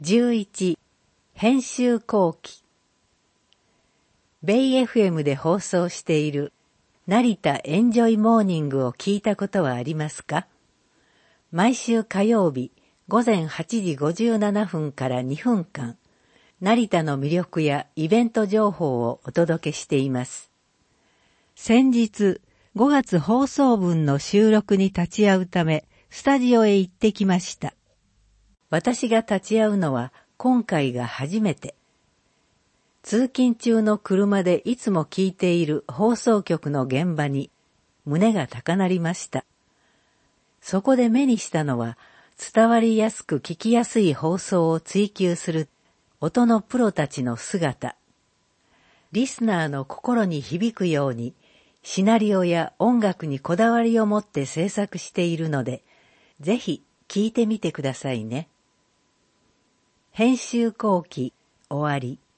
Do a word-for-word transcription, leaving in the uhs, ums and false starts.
じゅういち編集後期。ベイ エフエム で放送している成田エンジョイモーニングを聞いたことはありますか？毎週火曜日午前はちじごじゅうななふんからにふんかん、成田の魅力やイベント情報をお届けしています。先日ごがつ放送分の収録に立ち会うためスタジオへ行ってきました。私が立ち会うのは今回が初めて。通勤中の車でいつも聞いている放送局の現場に胸が高鳴りました。そこで目にしたのは伝わりやすく聞きやすい放送を追求する音のプロたちの姿。リスナーの心に響くようにシナリオや音楽にこだわりを持って制作しているので、ぜひ聞いてみてくださいね。編集後期終わり。